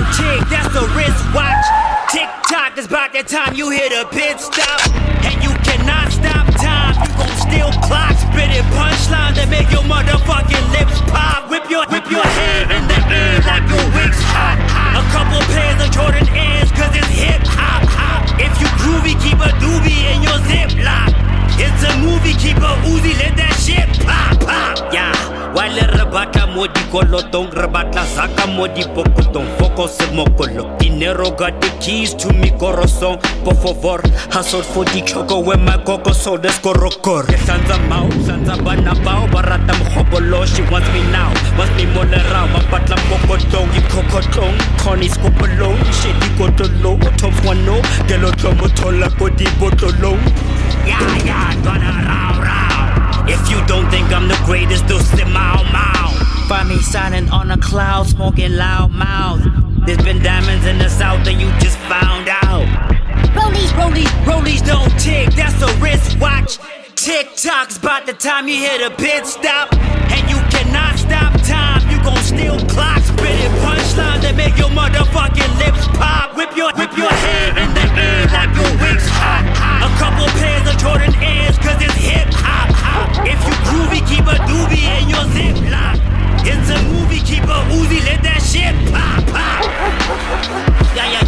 tick, that's a wristwatch. Tick tock, it's about that time you hit a pit stop. And you cannot stop time, you gon' steal clock. Spitting punchlines that make your motherfucking lips pop. Whip your head in the air like your wig's hot. A couple pairs of Jordan Airs, cause it's hip hop. If you groovy, keep a doobie in your ziplock. It's a movie, keep a Uzi, let that shit pop, pop. Yeah, while rebata modi kolotong, rebata zaka modi pokotong, focus mokolo. Dinero got the keys to mi corazon. Por favor, hustle for the choco when my coco sold the scorocor. Sanza mau, sanza banabao, barata mhobolo. She wants me now, wants me more around. My patla pokotong, you cocotong, Connie scopolo, shady cotolo, tops one no, gelo tomotola, kodi botolo. Yeah, gonna row. If you don't think I'm the greatest, do sit mau. Find me signing on a cloud, smoking loud mouth. There's been diamonds in the south and you just found out. Rollies don't tick, that's a wristwatch. Tick tock's about the time you hit a pit stop. And you cannot stop time, you gon' steal clock. Spitting punchlines that make your motherfucking lips pop. Whip your head in the air like your wig's hot. A couple pairs of Jordan Airs, cause it's hip hop. If you groovy, keep a doobie in your ziplock. It's a movie, keep a Uzi, let that shit pop, pop. Yeah.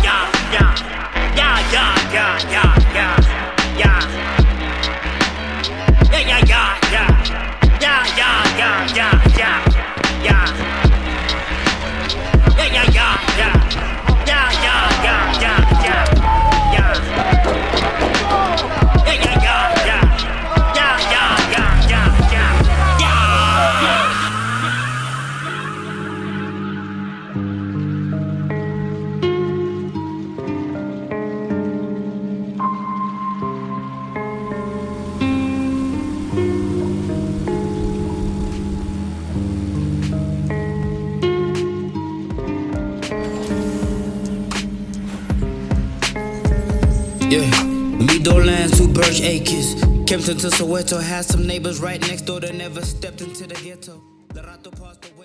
Yeah, Meadowlands, 2 Birch Acres. Kempton to Soweto, had some neighbors right next door that never stepped into the ghetto.